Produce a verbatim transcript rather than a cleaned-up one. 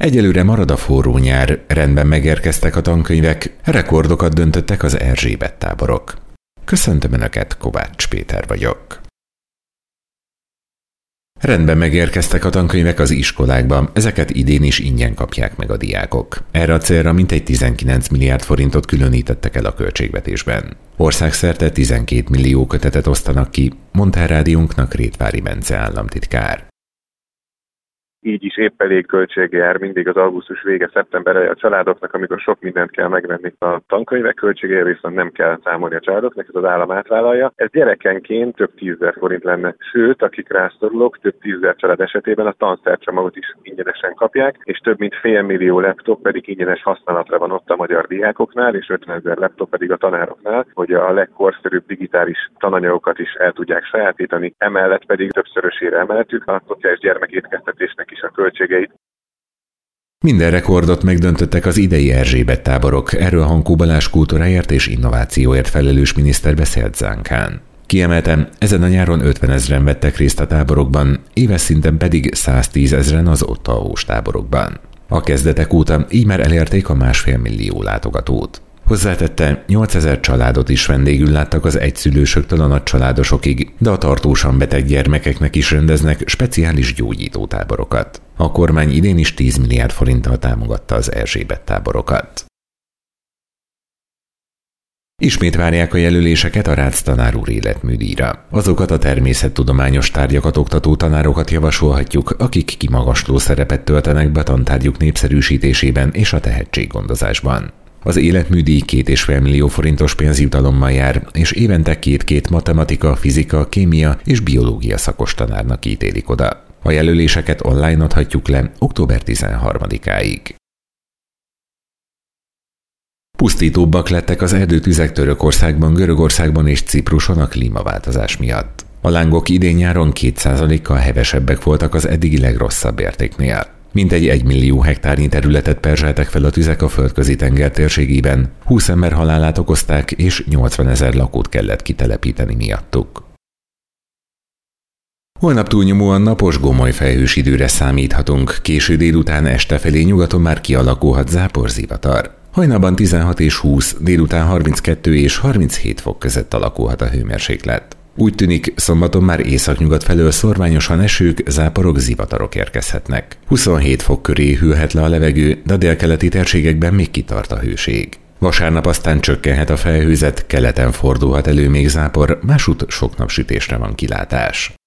Egyelőre marad a forró nyár, rendben megérkeztek a tankönyvek, rekordokat döntöttek az Erzsébet táborok. Köszöntöm Önöket, Kovács Péter vagyok. Rendben megérkeztek a tankönyvek az iskolákba, ezeket idén is ingyen kapják meg a diákok. Erre a célra mintegy tizenkilenc milliárd forintot különítettek el a költségvetésben. Országszerte tizenkét millió kötetet osztanak ki, mondta a rádiónknak Rétvári Bence államtitkár. Így is épp elég költsége jár mindig az augusztus vége, szeptember eleje a családoknak, amikor sok mindent kell megvenni. A tankönyvek költségére viszont nem kell számolni a családoknak, ez az állam átvállalja. Ez gyerekenként több tízezer forint lenne. Sőt, akik rászorulók, több tízezer család esetében a tanszercsomagot is ingyenesen kapják, és több mint fél millió laptop pedig ingyenes használatra van ott a magyar diákoknál, és ötvenezer laptop pedig a tanároknál, hogy a legkorszerűbb digitális tananyagokat is el tudják sajátítani. Emellett pedig többszörösére emeltük a szociális gyermekétkeztetésnek is a költségeit. Minden rekordot megdöntöttek az idei Erzsébet táborok, erről Hankó Balázs kultúráért és innovációért felelős miniszter beszélt Zánkán. Kiemelten, ezen a nyáron ötvenezren vettek részt a táborokban, éves szinten pedig száztízezren az ott alvós táborokban. A kezdetek óta így már elérték a másfél millió látogatót. Hozzátette, nyolcezer családot is vendégül láttak az egyszülősöktől a nagycsaládosokig, de a tartósan beteg gyermekeknek is rendeznek speciális gyógyítótáborokat. A kormány idén is tíz milliárd forinttal támogatta az Erzsébet táborokat. Ismét várják a jelöléseket a Rácz tanár úr életműdíjra. Azokat a természettudományos tárgyakat oktató tanárokat javasolhatjuk, akik kimagasló szerepet töltenek be tantárgyuk népszerűsítésében és a tehetséggondozásban. Az életműdíj két és fél millió forintos pénzjutalommal jár, és évente két-két matematika, fizika, kémia és biológia szakos tanárnak ítélik oda. A jelöléseket online adhatjuk le október tizenharmadikáig. Pusztítóbbak lettek az erdőtüzek Törökországban, Görögországban és Cipruson a klímaváltozás miatt. A lángok idén-nyáron két százalékkal hevesebbek voltak az eddigi legrosszabb értéknél. Mintegy egy millió hektárnyi területet perzseltek fel a tüzek a Földközi tenger térségében, húsz ember halálát okozták és nyolcvanezer lakót kellett kitelepíteni miattuk. Holnap túlnyomóan napos, gomoly felhős időre számíthatunk, késő délután este felé nyugaton már kialakulhat záporzivatar. Hajnalban tizenhat és húsz, délután harminckettő és harminchét fok között alakulhat a hőmérséklet. Úgy tűnik, szombaton már északnyugat felől szorványosan esők, záporok, zivatarok érkezhetnek. huszonhét fok köré hűlhet le a levegő, de a délkeleti térségekben még kitart a hőség. Vasárnap aztán csökkenhet a felhőzet, keleten fordulhat elő még zápor, másút sok napsütésre van kilátás.